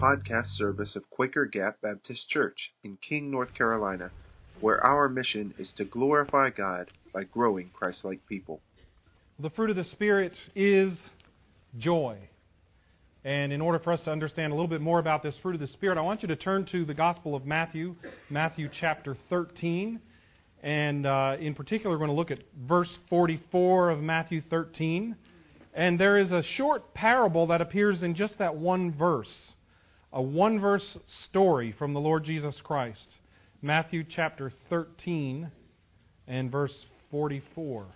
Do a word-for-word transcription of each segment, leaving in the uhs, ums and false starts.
podcast service of Quaker Gap Baptist Church in King, North Carolina, where our mission is to glorify God by growing Christ-like people. The fruit of the Spirit is joy. And in order for us to understand a little bit more about this fruit of the Spirit, I want you to turn to the Gospel of Matthew, Matthew chapter thirteen. And uh, in particular, we're going to look at verse forty-four of Matthew thirteen. And there is a short parable that appears in just that one verse, a one-verse story from the Lord Jesus Christ. Matthew chapter thirteen and verse forty-four.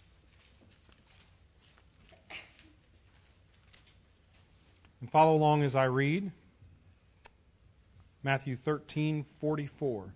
And follow along as I read. Matthew thirteen forty-four.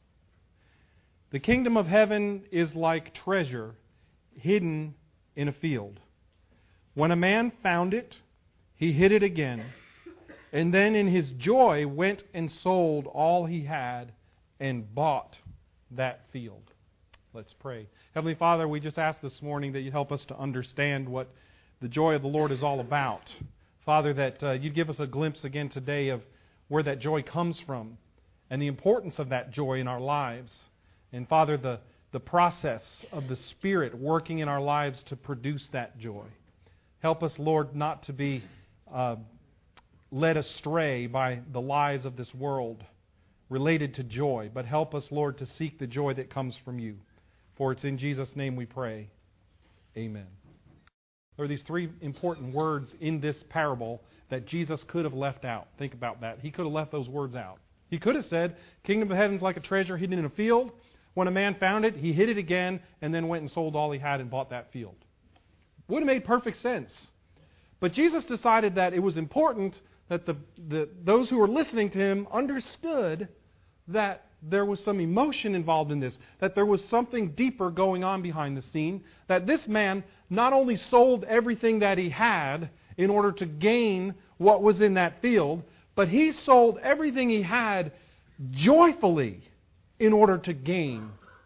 The kingdom of heaven is like treasure hidden in a field. When a man found it, he hid it again, and then in his joy went and sold all he had and bought that field. Let's pray. Heavenly Father, we just ask this morning that you help us to understand what the joy of the Lord is all about. Father, that uh, you'd give us a glimpse again today of where that joy comes from and the importance of that joy in our lives. And Father, the, the process of the Spirit working in our lives to produce that joy. Help us, Lord, not to be uh, led astray by the lies of this world related to joy, but help us, Lord, to seek the joy that comes from you. For it's in Jesus' name we pray. Amen. There are these three important words in this parable that Jesus could have left out. Think about that. He could have left those words out. He could have said, kingdom of heaven is like a treasure hidden in a field. When a man found it, he hid it again, and then went and sold all he had and bought that field. Would have made perfect sense. But Jesus decided that it was important that the, the those who were listening to him understood that there was some emotion involved in this, that there was something deeper going on behind the scene, that this man not only sold everything that he had in order to gain what was in that field, but he sold everything he had joyfully in order to gain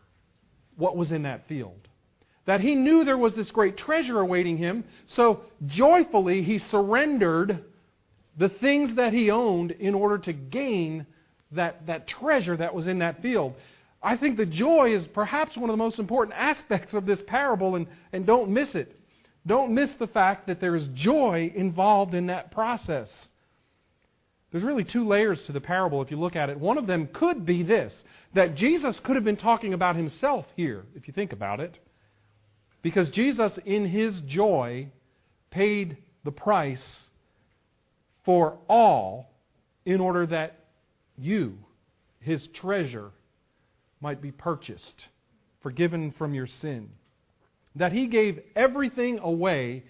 what was in that field. That he knew there was this great treasure awaiting him, so joyfully he surrendered the things that he owned in order to gain that, that treasure that was in that field. I think the joy is perhaps one of the most important aspects of this parable, and, and don't miss it. Don't miss the fact that there is joy involved in that process. There's really two layers to the parable if you look at it. One of them could be this, that Jesus could have been talking about himself here, if you think about it. Because Jesus, in his joy, paid the price for all in order that you, his treasure, might be purchased, forgiven from your sin. That he gave everything away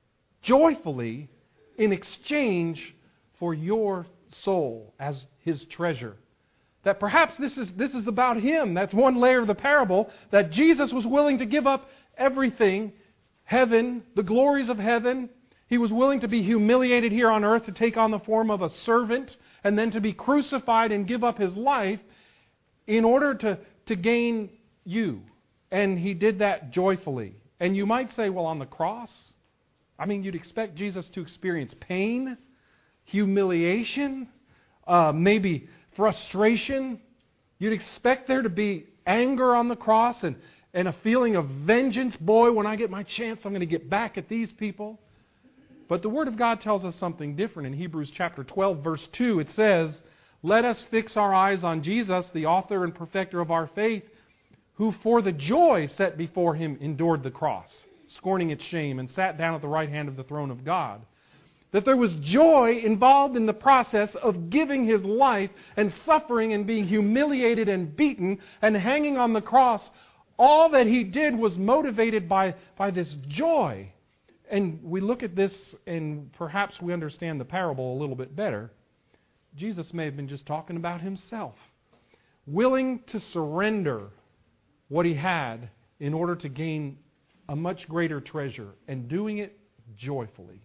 joyfully in exchange for your soul as his treasure. That perhaps this is this is about him. That's one layer of the parable, that Jesus was willing to give up everything, heaven, the glories of heaven. He was willing to be humiliated here on earth, to take on the form of a servant, and then to be crucified and give up his life in order to, to gain you. And he did that joyfully. And you might say, well, on the cross, I mean, you'd expect Jesus to experience pain, humiliation, uh, maybe frustration. You'd expect there to be anger on the cross and, and a feeling of vengeance. Boy, when I get my chance, I'm going to get back at these people. But the Word of God tells us something different. In Hebrews chapter twelve, verse two, it says, let us fix our eyes on Jesus, the author and perfecter of our faith, who for the joy set before him endured the cross, scorning its shame, and sat down at the right hand of the throne of God. That there was joy involved in the process of giving his life and suffering and being humiliated and beaten and hanging on the cross. All that he did was motivated by, by this joy. And we look at this and perhaps we understand the parable a little bit better. Jesus may have been just talking about himself, willing to surrender what he had in order to gain a much greater treasure, and doing it joyfully.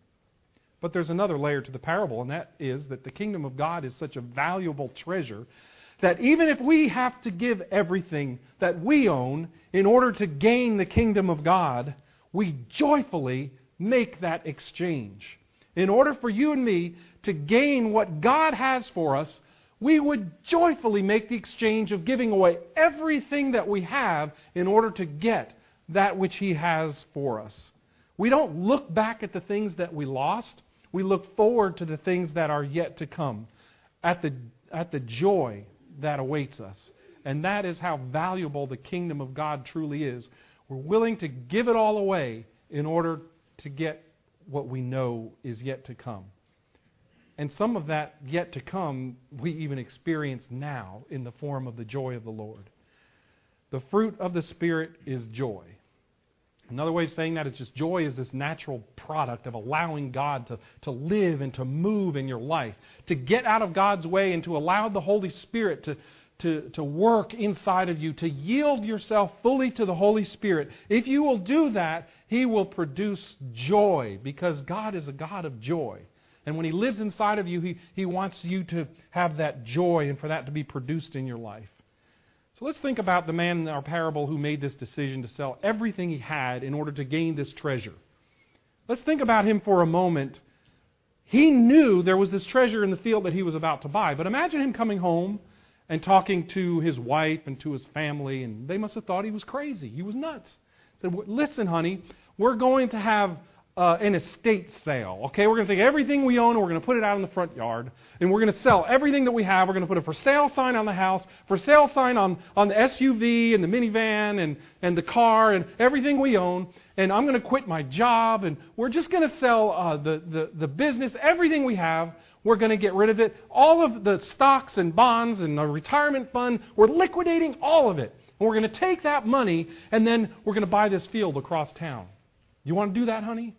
But there's another layer to the parable, and that is that the kingdom of God is such a valuable treasure that even if we have to give everything that we own in order to gain the kingdom of God, we joyfully make that exchange. in order for you and me to gain what God has for us, we would joyfully make the exchange of giving away everything that we have in order to get that which He has for us. We don't look back at the things that we lost. We look forward to the things that are yet to come, at the, at the joy that awaits us. And that is how valuable the kingdom of God truly is. We're willing to give it all away in order to get what we know is yet to come. And some of that yet to come we even experience now in the form of the joy of the Lord. The fruit of the Spirit is joy. Another way of saying that is just joy is this natural product of allowing God to, to live and to move in your life. To get out of God's way and to allow the Holy Spirit to, to, to work inside of you. To yield yourself fully to the Holy Spirit. If you will do that, He will produce joy, because God is a God of joy. And when He lives inside of you, He, he wants you to have that joy and for that to be produced in your life. So let's think about the man in our parable who made this decision to sell everything he had in order to gain this treasure. Let's think about him for a moment. He knew there was this treasure in the field that he was about to buy. But imagine him coming home and talking to his wife and to his family, and they must have thought he was crazy. He was nuts. Said, listen, honey, we're going to have Uh, an estate sale. Okay, we're going to take everything we own and we're going to put it out in the front yard, and we're going to sell everything that we have. We're going to put a for sale sign on the house, for sale sign on, on the S U V and the minivan and, and the car and everything we own, and I'm going to quit my job, and we're just going to sell uh, the, the, the business, everything we have. We're going to get rid of it. All of the stocks and bonds and the retirement fund, we're liquidating all of it. And we're going to take that money and then we're going to buy this field across town. You want to do that, honey?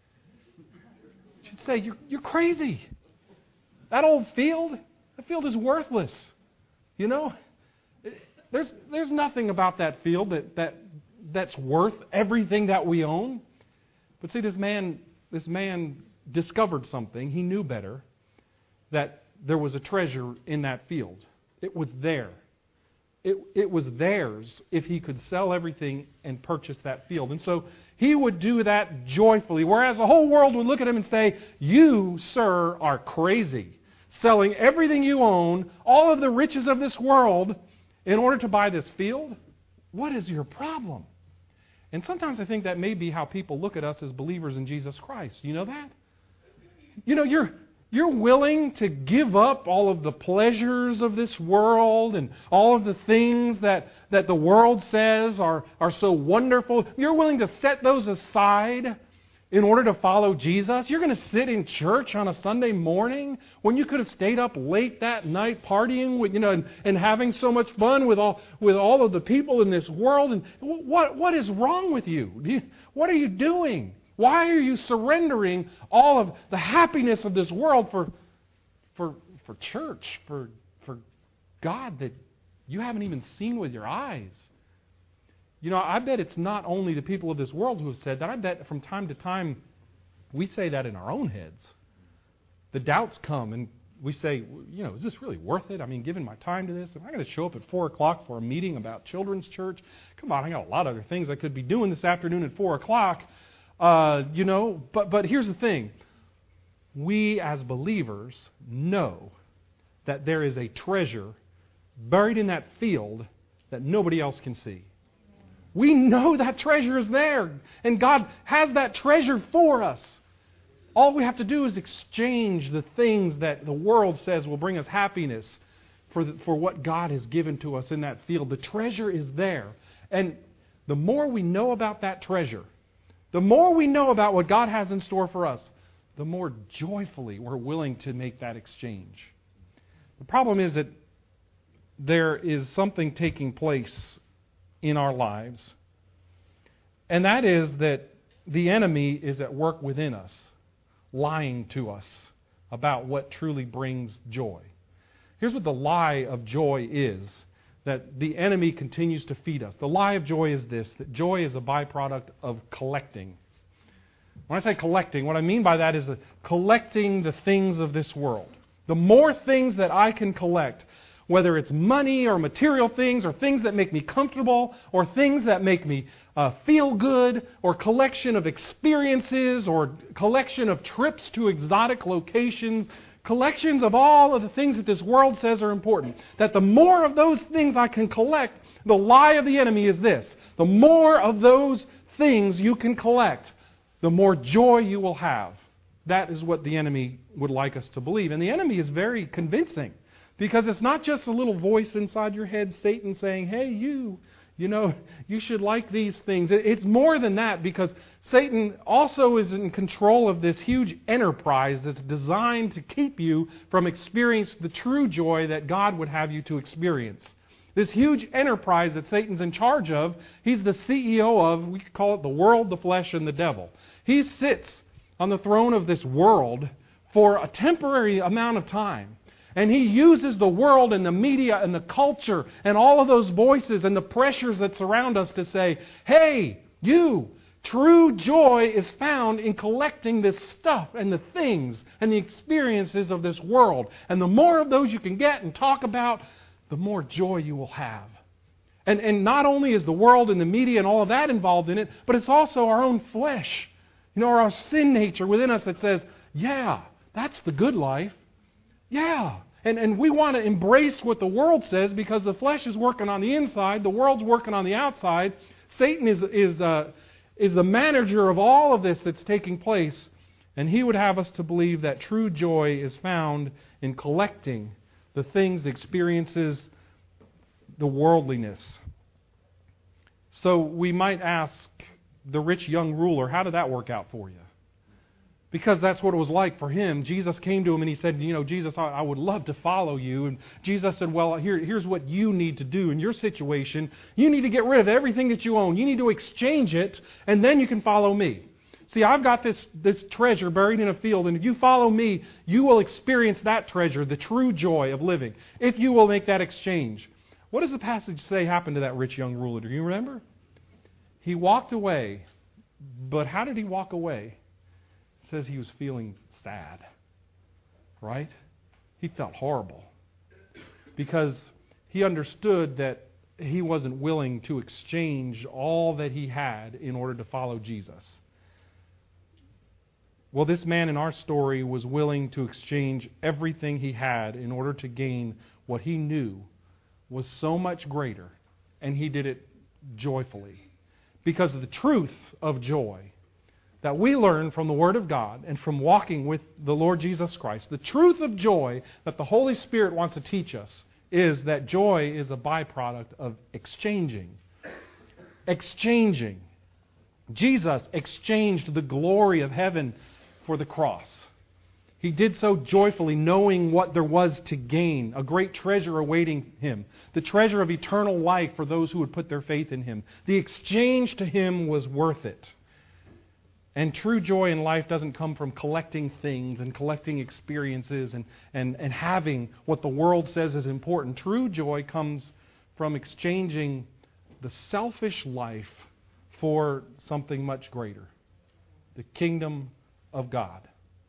Say, you're, you're crazy. That old field, that field is worthless. You know, there's there's nothing about that field that, that that's worth everything that we own. But see, this man this man discovered something. He knew better, that there was a treasure in that field. It was there. It, it was theirs if he could sell everything and purchase that field. And so he would do that joyfully, whereas the whole world would look at him and say, you, sir, are crazy, selling everything you own, all of the riches of this world, in order to buy this field? What is your problem? And sometimes I think that may be how people look at us as believers in Jesus Christ. You know that? You know, you're... You're willing to give up all of the pleasures of this world and all of the things that, that the world says are, are so wonderful. You're willing to set those aside in order to follow Jesus. You're going to sit in church on a Sunday morning when you could have stayed up late that night partying with, you know, and, and having so much fun with all with all of the people in this world. And what what is wrong with you? What are you doing? Why are you surrendering all of the happiness of this world for, for, for church, for, for God that you haven't even seen with your eyes? You know, I bet it's not only the people of this world who have said that. I bet from time to time we say that in our own heads. The doubts come and we say, you know, is this really worth it? I mean, giving my time to this? Am I going to show up at four o'clock for a meeting about children's church? Come on, I got a lot of other things I could be doing this afternoon at four o'clock. Uh, you know, but but here's the thing. We as believers know that there is a treasure buried in that field that nobody else can see. We know that treasure is there, and God has that treasure for us. All we have to do is exchange the things that the world says will bring us happiness for the, for what God has given to us in that field. The treasure is there. And the more we know about that treasure, the more we know about what God has in store for us, the more joyfully we're willing to make that exchange. The problem is that there is something taking place in our lives, and that is that the enemy is at work within us, lying to us about what truly brings joy. Here's what the lie of joy is that the enemy continues to feed us. The lie of joy is this, that joy is a byproduct of collecting. When I say collecting, what I mean by that is collecting the things of this world. The more things that I can collect, whether it's money or material things or things that make me comfortable or things that make me uh, feel good or collection of experiences or collection of trips to exotic locations, collections of all of the things that this world says are important. That the more of those things I can collect, the lie of the enemy is this: the more of those things you can collect, the more joy you will have. That is what the enemy would like us to believe. And the enemy is very convincing, because it's not just a little voice inside your head, Satan, saying, hey, you, you know, you should like these things. It's more than that, because Satan also is in control of this huge enterprise that's designed to keep you from experiencing the true joy that God would have you to experience. This huge enterprise that Satan's in charge of, he's the C E O of, we could call it the world, the flesh, and the devil. He sits on the throne of this world for a temporary amount of time. And he uses the world and the media and the culture and all of those voices and the pressures that surround us to say, hey, you, true joy is found in collecting this stuff and the things and the experiences of this world. And the more of those you can get and talk about, the more joy you will have. And, and not only is the world and the media and all of that involved in it, but it's also our own flesh. You know, our sin nature within us that says, yeah, that's the good life. Yeah. And and we want to embrace what the world says, because the flesh is working on the inside, the world's working on the outside. Satan is is uh, is the manager of all of this that's taking place, and he would have us to believe that true joy is found in collecting the things, the experiences, the worldliness. So we might ask the rich young ruler, how did that work out for you? Because that's what it was like for him. Jesus came to him and he said, you know, Jesus, I, I would love to follow you. And Jesus said, well, here, here's what you need to do in your situation. You need to get rid of everything that you own. You need to exchange it, and then you can follow me. See, I've got this, this treasure buried in a field, and if you follow me, you will experience that treasure, the true joy of living, if you will make that exchange. What does the passage say happened to that rich young ruler? Do you remember? He walked away, but how did he walk away? It says he was feeling sad, right? He felt horrible because he understood that he wasn't willing to exchange all that he had in order to follow Jesus. Well, this man in our story was willing to exchange everything he had in order to gain what he knew was so much greater, and he did it joyfully. Because of the truth of joy that we learn from the Word of God and from walking with the Lord Jesus Christ, the truth of joy that the Holy Spirit wants to teach us is that joy is a byproduct of exchanging. Exchanging. Jesus exchanged the glory of heaven for the cross. He did so joyfully, knowing what there was to gain, a great treasure awaiting him, the treasure of eternal life for those who would put their faith in him. The exchange to him was worth it. And true joy in life doesn't come from collecting things and collecting experiences and, and, and having what the world says is important. True joy comes from exchanging the selfish life for something much greater, the kingdom of God.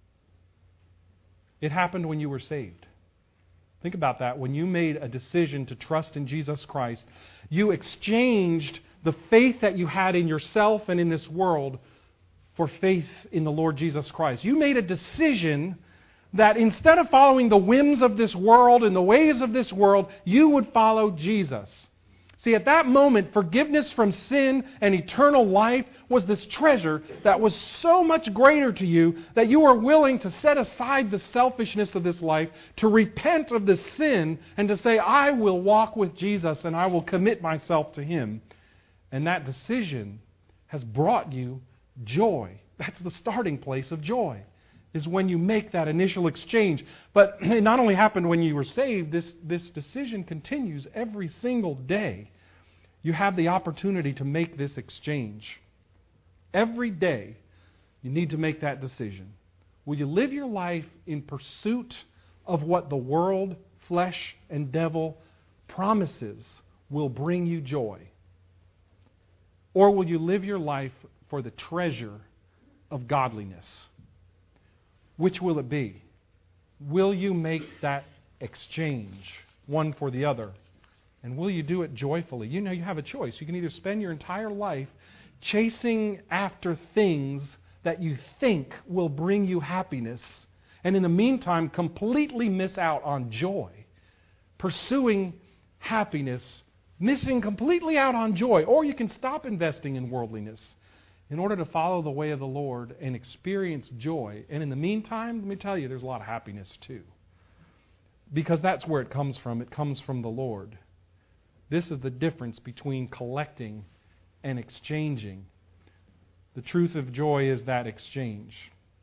It happened when you were saved. Think about that. When you made a decision to trust in Jesus Christ, you exchanged the faith that you had in yourself and in this world for faith in the Lord Jesus Christ. You made a decision that instead of following the whims of this world and the ways of this world, you would follow Jesus. See, at that moment, forgiveness from sin and eternal life was this treasure that was so much greater to you that you were willing to set aside the selfishness of this life, to repent of the sin, and to say, I will walk with Jesus and I will commit myself to Him. And that decision has brought you joy. That's the starting place of joy, is when you make that initial exchange. But it not only happened when you were saved, this, this decision continues every single day. You have the opportunity to make this exchange. Every day, you need to make that decision. Will you live your life in pursuit of what the world, flesh, and devil promises will bring you joy? Or will you live your life for the treasure of godliness? Which will it be? Will you make that exchange? one for the other? And will you do it joyfully? You know you have a choice. You can either spend your entire life chasing after things that you think will bring you happiness, and in the meantime completely miss out on joy. Pursuing happiness, missing completely out on joy. Or you can stop investing in worldliness in order to follow the way of the Lord and experience joy. And in the meantime, let me tell you, there's a lot of happiness too. Because that's where it comes from. It comes from the Lord. This is the difference between collecting and exchanging. The truth of joy is that exchange.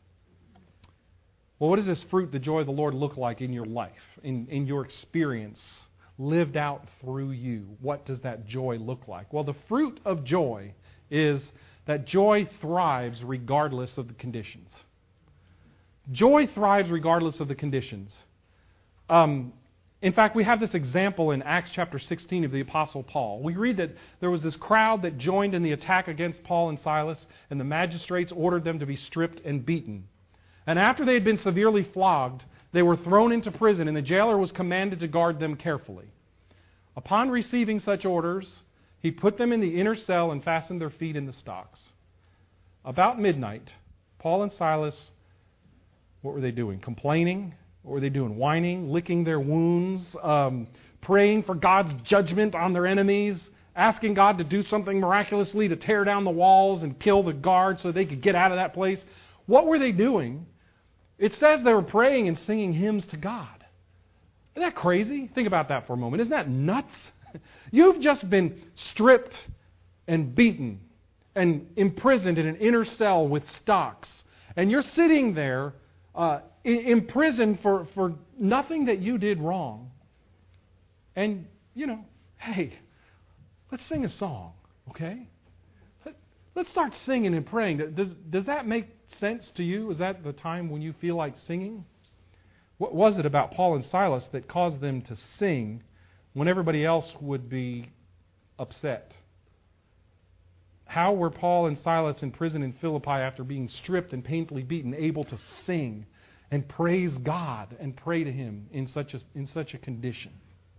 Well, what does this fruit, the joy of the Lord, look like in your life, in, in your experience, lived out through you? What does that joy look like? Well, the fruit of joy is that joy thrives regardless of the conditions. Joy thrives regardless of the conditions. Um, in fact, we have this example in Acts chapter sixteen of the Apostle Paul. We read that there was this crowd that joined in the attack against Paul and Silas, and the magistrates ordered them to be stripped and beaten. And after they had been severely flogged, they were thrown into prison, and the jailer was commanded to guard them carefully. Upon receiving such orders, he put them in the inner cell and fastened their feet in the stocks. About midnight, Paul and Silas, what were they doing? Complaining? What were they doing? Whining, licking their wounds, um, praying for God's judgment on their enemies, asking God to do something miraculously to tear down the walls and kill the guards so they could get out of that place. What were they doing? It says they were praying and singing hymns to God. Isn't that crazy? Think about that for a moment. Isn't that nuts? You've just been stripped and beaten and imprisoned in an inner cell with stocks. And you're sitting there uh, imprisoned for, for nothing that you did wrong. And, you know, hey, let's sing a song, okay? Let's start singing and praying. Does, does that make sense to you? Is that the time when you feel like singing? What was it about Paul and Silas that caused them to sing when everybody else would be upset? How were Paul and Silas in prison in Philippi after being stripped and painfully beaten able to sing and praise God and pray to Him in such a, in such a condition?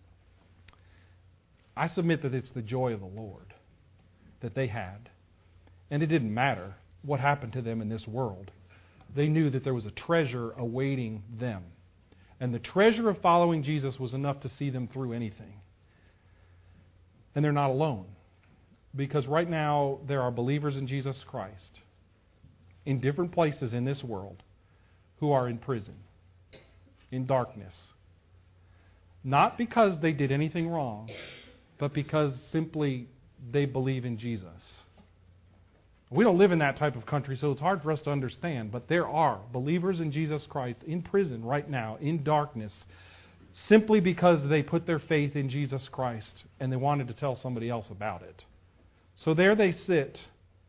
I submit that it's the joy of the Lord that they had. And it didn't matter what happened to them in this world. They knew that there was a treasure awaiting them. And the treasure of following Jesus was enough to see them through anything. And they're not alone. Because right now there are believers in Jesus Christ in different places in this world who are in prison, in darkness. Not because they did anything wrong, but because simply they believe in Jesus. We don't live in that type of country, so it's hard for us to understand. But there are believers in Jesus Christ in prison right now, in darkness, simply because they put their faith in Jesus Christ and they wanted to tell somebody else about it. So there they sit,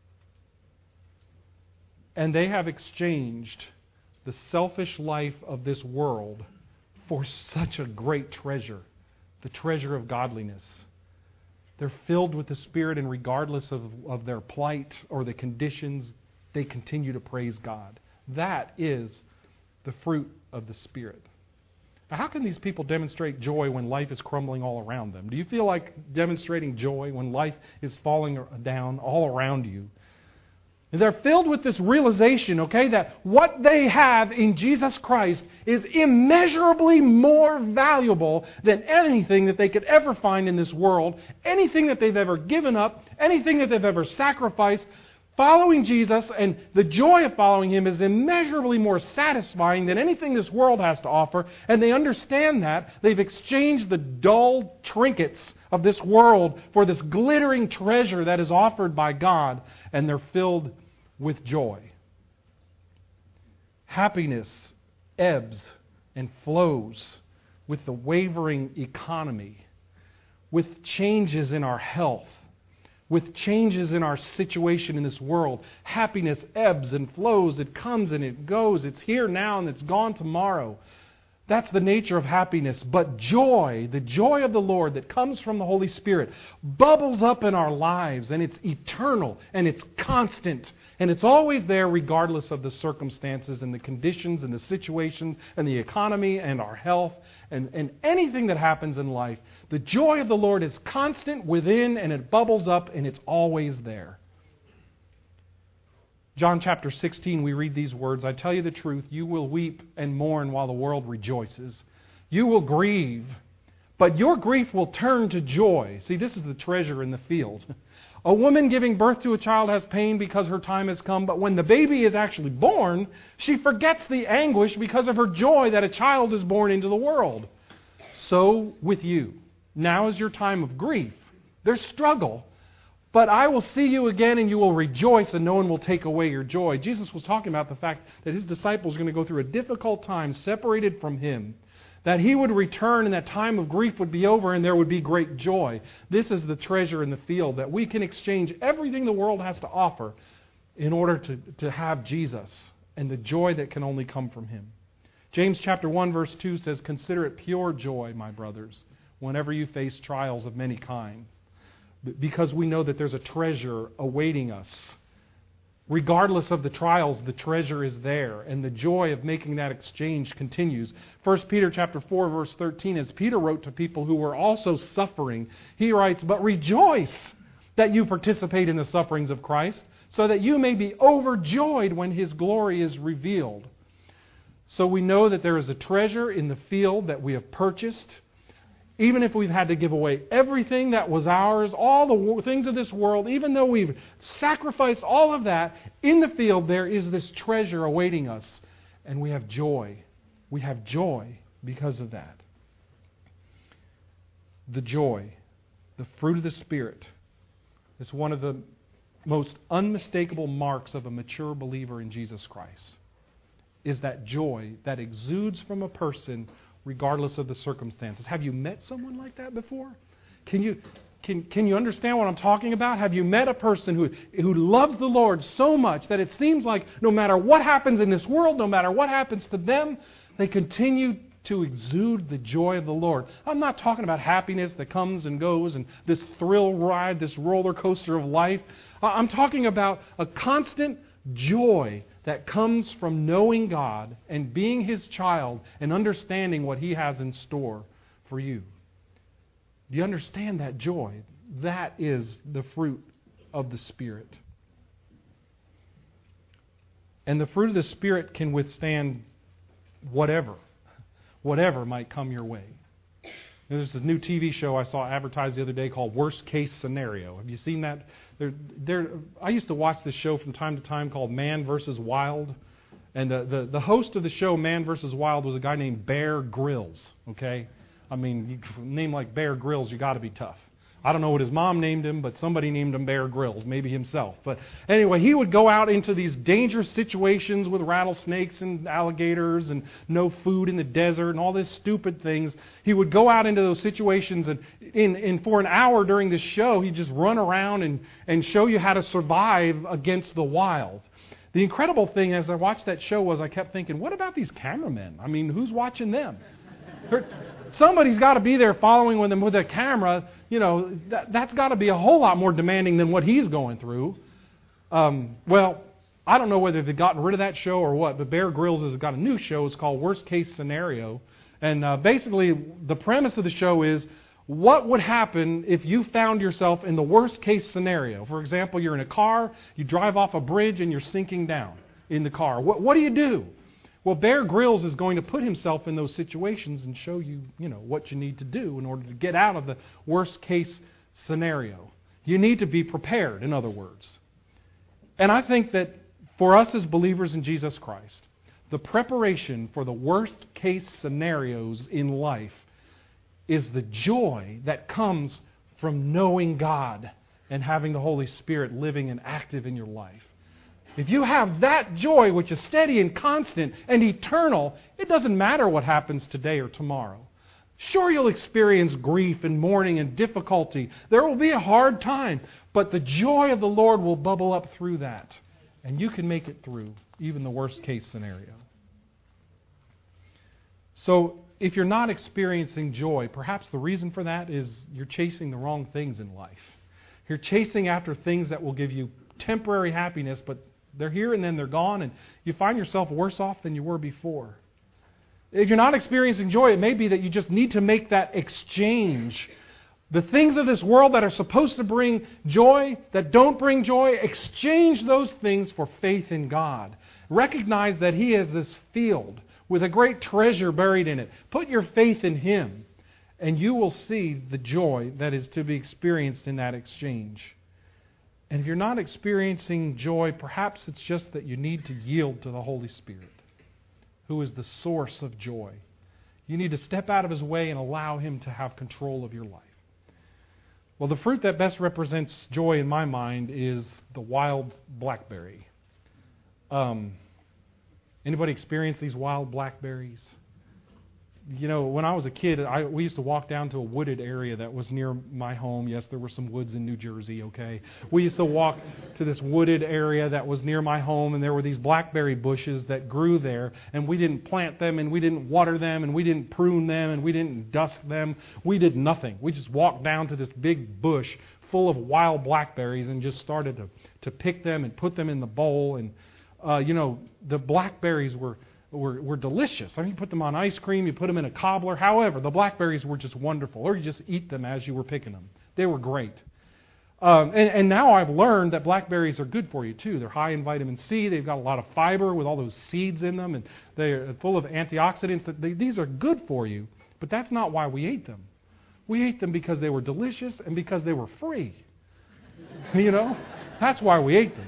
and they have exchanged the selfish life of this world for such a great treasure, the treasure of godliness. They're filled with the Spirit, and regardless of, of their plight or the conditions, they continue to praise God. That is the fruit of the Spirit. Now, how can these people demonstrate joy when life is crumbling all around them? Do you feel like demonstrating joy when life is falling down all around you? And they're filled with this realization, okay, that what they have in Jesus Christ is immeasurably more valuable than anything that they could ever find in this world, anything that they've ever given up, anything that they've ever sacrificed. Following Jesus and the joy of following Him is immeasurably more satisfying than anything this world has to offer, and they understand that. They've exchanged the dull trinkets of this world for this glittering treasure that is offered by God, and they're filled with joy. Happiness ebbs and flows with the wavering economy, with changes in our health, with changes in our situation in this world. Happiness ebbs and flows. It comes and it goes. It's here now and it's gone tomorrow. That's the nature of happiness. But joy, the joy of the Lord that comes from the Holy Spirit, bubbles up in our lives, and it's eternal, and it's constant, and it's always there regardless of the circumstances and the conditions and the situations and the economy and our health and, and anything that happens in life. The joy of the Lord is constant within, and it bubbles up, and it's always there. John chapter sixteen, we read these words, I tell you the truth, you will weep and mourn while the world rejoices. You will grieve, but your grief will turn to joy. See, this is the treasure in the field. A woman giving birth to a child has pain because her time has come, but when the baby is actually born, she forgets the anguish because of her joy that a child is born into the world. So with you. Now is your time of grief. There's struggle. But I will see you again and you will rejoice and no one will take away your joy. Jesus was talking about the fact that His disciples are going to go through a difficult time separated from Him. That He would return and that time of grief would be over and there would be great joy. This is the treasure in the field, that we can exchange everything the world has to offer in order to, to have Jesus and the joy that can only come from Him. James chapter one verse two says, consider it pure joy, my brothers, whenever you face trials of many kinds. Because we know that there's a treasure awaiting us. Regardless of the trials, the treasure is there, and the joy of making that exchange continues. First Peter chapter four, verse thirteen, as Peter wrote to people who were also suffering, he writes, but rejoice that you participate in the sufferings of Christ, so that you may be overjoyed when His glory is revealed. So we know that there is a treasure in the field that we have purchased. Even if we've had to give away everything that was ours, all the things of this world, even though we've sacrificed all of that, in the field there is this treasure awaiting us. And we have joy. We have joy because of that. The joy, the fruit of the Spirit, is one of the most unmistakable marks of a mature believer in Jesus Christ. Is that joy that exudes from a person regardless of the circumstances. Have you met someone like that before? Can you can can you understand what I'm talking about? Have you met a person who who loves the Lord so much that it seems like no matter what happens in this world, no matter what happens to them, they continue to exude the joy of the Lord? I'm not talking about happiness that comes and goes and this thrill ride, this roller coaster of life. I'm talking about a constant joy that comes from knowing God and being His child and understanding what He has in store for you. Do you understand that joy? That is the fruit of the Spirit. And the fruit of the Spirit can withstand whatever, whatever might come your way. There's a new T V show I saw advertised the other day called Worst Case Scenario. Have you seen that? There, there, I used to watch this show from time to time called Man versus Wild. And the, the, the host of the show, Man versus Wild, was a guy named Bear Grylls. Okay? I mean, you, a name like Bear Grylls, you got to be tough. I don't know what his mom named him, but somebody named him Bear Grylls, maybe himself. But anyway, he would go out into these dangerous situations with rattlesnakes and alligators and no food in the desert and all these stupid things. He would go out into those situations and in, in for an hour during this show, he'd just run around and, and show you how to survive against the wild. The incredible thing as I watched that show was I kept thinking, what about these cameramen? I mean, who's watching them? Somebody's got to be there following with him with a camera. You know, that, that's got to be a whole lot more demanding than what he's going through. Um, well, I don't know whether they've gotten rid of that show or what, but Bear Grylls has got a new show. It's called Worst Case Scenario. And uh, basically, the premise of the show is, what would happen if you found yourself in the worst case scenario? For example, you're in a car, you drive off a bridge, and you're sinking down in the car. What, what do you do? Well, Bear Grylls is going to put himself in those situations and show you, you know, what you need to do in order to get out of the worst case scenario. You need to be prepared, in other words. And I think that for us as believers in Jesus Christ, the preparation for the worst case scenarios in life is the joy that comes from knowing God and having the Holy Spirit living and active in your life. If you have that joy, which is steady and constant and eternal, it doesn't matter what happens today or tomorrow. Sure, you'll experience grief and mourning and difficulty. There will be a hard time, but the joy of the Lord will bubble up through that. And you can make it through even the worst case scenario. So if you're not experiencing joy, perhaps the reason for that is you're chasing the wrong things in life. You're chasing after things that will give you temporary happiness, but they're here and then they're gone, and you find yourself worse off than you were before. If you're not experiencing joy, it may be that you just need to make that exchange. The things of this world that are supposed to bring joy, that don't bring joy, exchange those things for faith in God. Recognize that He has this field with a great treasure buried in it. Put your faith in Him, and you will see the joy that is to be experienced in that exchange. And if you're not experiencing joy, perhaps it's just that you need to yield to the Holy Spirit, who is the source of joy. You need to step out of His way and allow Him to have control of your life. Well, the fruit that best represents joy in my mind is the wild blackberry. Um, anybody experience these wild blackberries? You know, when I was a kid, I, we used to walk down to a wooded area that was near my home. Yes, there were some woods in New Jersey, okay? We used to walk to this wooded area that was near my home, and there were these blackberry bushes that grew there, and we didn't plant them, and we didn't water them, and we didn't prune them, and we didn't dust them. We did nothing. We just walked down to this big bush full of wild blackberries and just started to, to pick them and put them in the bowl. And, uh, you know, the blackberries were... Were, were delicious. I mean, you put them on ice cream, you put them in a cobbler. However, the blackberries were just wonderful. Or you just eat them as you were picking them. They were great. Um, and, and now I've learned that blackberries are good for you too. They're high in vitamin C. They've got a lot of fiber with all those seeds in them, and they're full of antioxidants. That they, these are good for you. But that's not why we ate them. We ate them because they were delicious and because they were free. You know, that's why we ate them.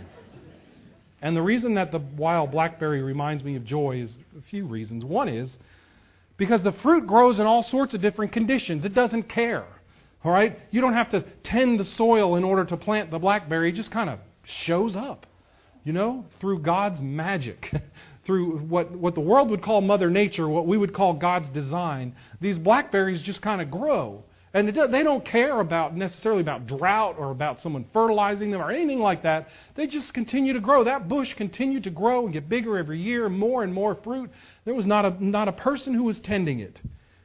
And the reason that the wild blackberry reminds me of joy is a few reasons. One is because the fruit grows in all sorts of different conditions. It doesn't care. All right? You don't have to tend the soil in order to plant the blackberry. It just kind of shows up, you know, through God's magic, through what, what the world would call Mother Nature, what we would call God's design. These blackberries just kind of grow. And it, they don't care about necessarily about drought or about someone fertilizing them or anything like that. They just continue to grow. That bush continued to grow and get bigger every year, more and more fruit. There was not a, not a person who was tending it.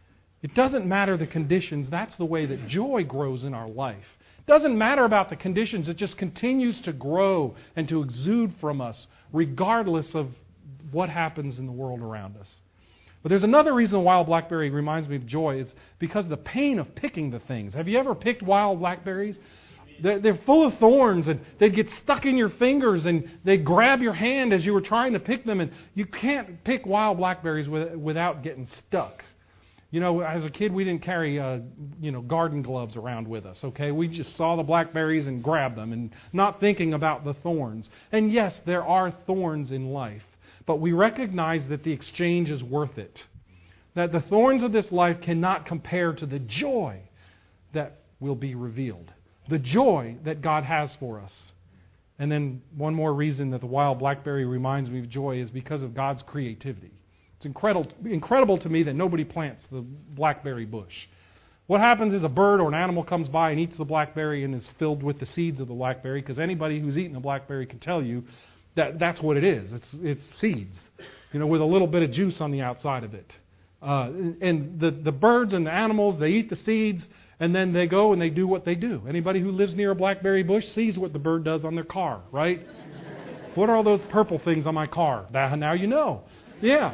It doesn't matter the conditions. That's the way that joy grows in our life. It doesn't matter about the conditions. It just continues to grow and to exude from us regardless of what happens in the world around us. But there's another reason the wild blackberry reminds me of joy. It's because of the pain of picking the things. Have you ever picked wild blackberries? They're, they're full of thorns, and they'd get stuck in your fingers, and they'd grab your hand as you were trying to pick them. And you can't pick wild blackberries with, without getting stuck. You know, as a kid, we didn't carry, uh, you know, garden gloves around with us, okay? We just saw the blackberries and grabbed them and not thinking about the thorns. And yes, there are thorns in life. But we recognize that the exchange is worth it. That the thorns of this life cannot compare to the joy that will be revealed. The joy that God has for us. And then one more reason that the wild blackberry reminds me of joy is because of God's creativity. It's incredible, incredible to me that nobody plants the blackberry bush. What happens is a bird or an animal comes by and eats the blackberry and is filled with the seeds of the blackberry, because anybody who's eaten a blackberry can tell you that that's what it is. It's it's seeds, you know, with a little bit of juice on the outside of it. Uh, and the, the birds and the animals, they eat the seeds, and then they go and they do what they do. Anybody who lives near a blackberry bush sees what the bird does on their car, right? What are all those purple things on my car? Now you know. Yeah.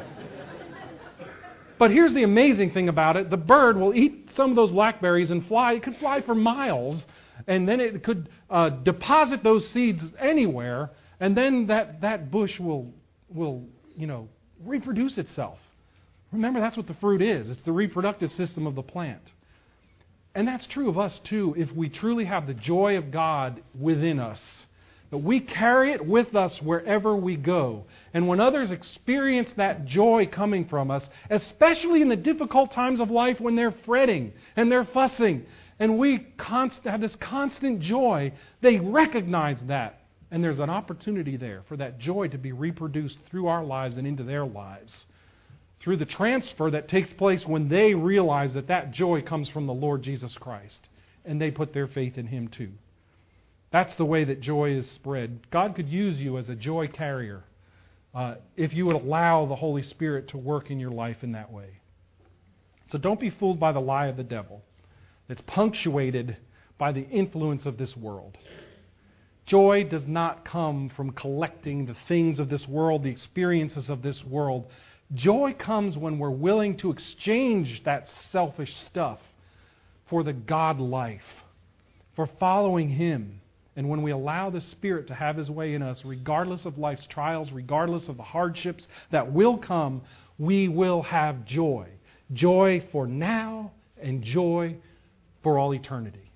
But here's the amazing thing about it. The bird will eat some of those blackberries and fly. It could fly for miles, and then it could uh, deposit those seeds anywhere, and then that, that bush will, will, you know, reproduce itself. Remember, that's what the fruit is. It's the reproductive system of the plant. And that's true of us, too, if we truly have the joy of God within us. That we carry it with us wherever we go. And when others experience that joy coming from us, especially in the difficult times of life when they're fretting and they're fussing, and we const- have this constant joy, they recognize that. And there's an opportunity there for that joy to be reproduced through our lives and into their lives. Through the transfer that takes place when they realize that that joy comes from the Lord Jesus Christ. And they put their faith in Him too. That's the way that joy is spread. God could use you as a joy carrier uh, if you would allow the Holy Spirit to work in your life in that way. So don't be fooled by the lie of the devil that's punctuated by the influence of this world. Joy does not come from collecting the things of this world, the experiences of this world. Joy comes when we're willing to exchange that selfish stuff for the God life, for following Him. And when we allow the Spirit to have His way in us, regardless of life's trials, regardless of the hardships that will come, we will have joy. Joy for now and joy for all eternity.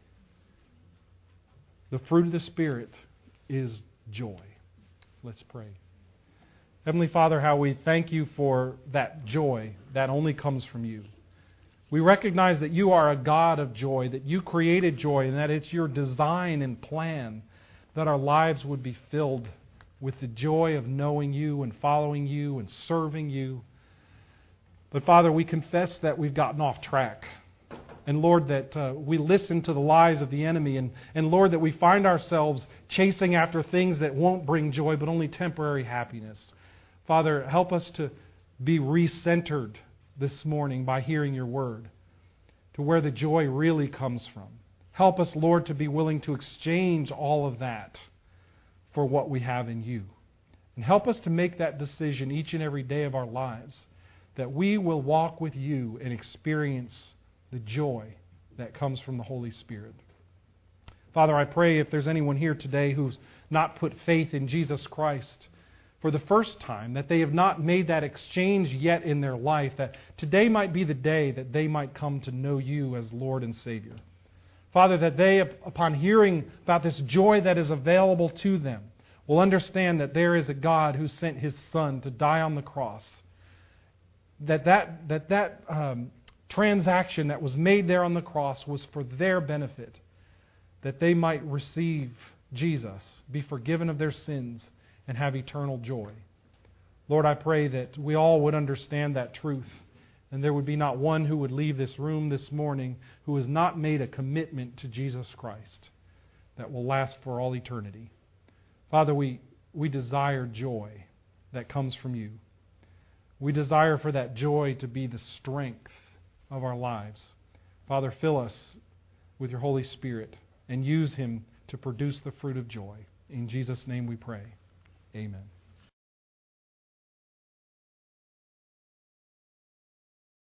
The fruit of the Spirit is joy. Let's pray. Heavenly Father, how we thank You for that joy that only comes from You. We recognize that You are a God of joy, that You created joy, and that it's Your design and plan that our lives would be filled with the joy of knowing You and following You and serving You. But Father, we confess that we've gotten off track. And Lord, that uh, we listen to the lies of the enemy. And, and Lord, that we find ourselves chasing after things that won't bring joy, but only temporary happiness. Father, help us to be recentered this morning by hearing Your word, to where the joy really comes from. Help us, Lord, to be willing to exchange all of that for what we have in You. And help us to make that decision each and every day of our lives, that we will walk with You and experience the joy that comes from the Holy Spirit. Father, I pray if there's anyone here today who's not put faith in Jesus Christ for the first time, that they have not made that exchange yet in their life, that today might be the day that they might come to know You as Lord and Savior. Father, that they, upon hearing about this joy that is available to them, will understand that there is a God who sent His Son to die on the cross. That that, that, that um, transaction that was made there on the cross was for their benefit, that they might receive Jesus, be forgiven of their sins, and have eternal joy. Lord, I pray that we all would understand that truth, and there would be not one who would leave this room this morning who has not made a commitment to Jesus Christ that will last for all eternity. Father, we, we desire joy that comes from You. We desire for that joy to be the strength of our lives. Father, fill us with Your Holy Spirit and use Him to produce the fruit of joy. In Jesus' name we pray. Amen.